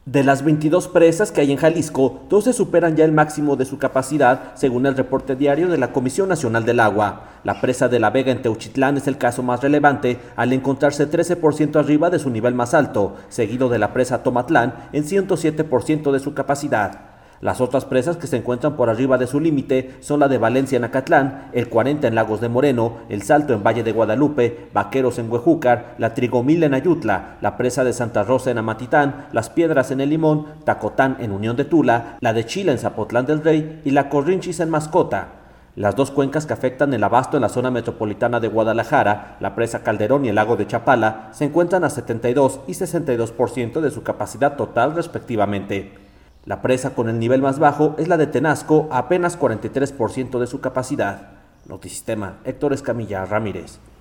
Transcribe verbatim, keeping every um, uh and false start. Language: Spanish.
De las veintidós presas que hay en Jalisco, doce superan ya el máximo de su capacidad, según el reporte diario de la Comisión Nacional del Agua. La presa de La Vega en Teuchitlán es el caso más relevante, al encontrarse trece por ciento arriba de su nivel más alto, seguido de la presa Tomatlán en ciento siete por ciento de su capacidad. Las otras presas que se encuentran por arriba de su límite son la de Valencia en Acatlán, el cuarenta en Lagos de Moreno, el Salto en Valle de Guadalupe, Vaqueros en Huejúcar, la Trigomil en Ayutla, la presa de Santa Rosa en Amatitán, Las Piedras en El Limón, Tacotán en Unión de Tula, la de Chila en Zapotlán del Rey y la Corrinchis en Mascota. Las dos cuencas que afectan el abasto en la zona metropolitana de Guadalajara, la presa Calderón y el lago de Chapala, se encuentran a setenta y dos y sesenta y dos por ciento de su capacidad total respectivamente. La presa con el nivel más bajo es la de Tenasco, a apenas cuarenta y tres por ciento de su capacidad. Notisistema, Héctor Escamilla Ramírez.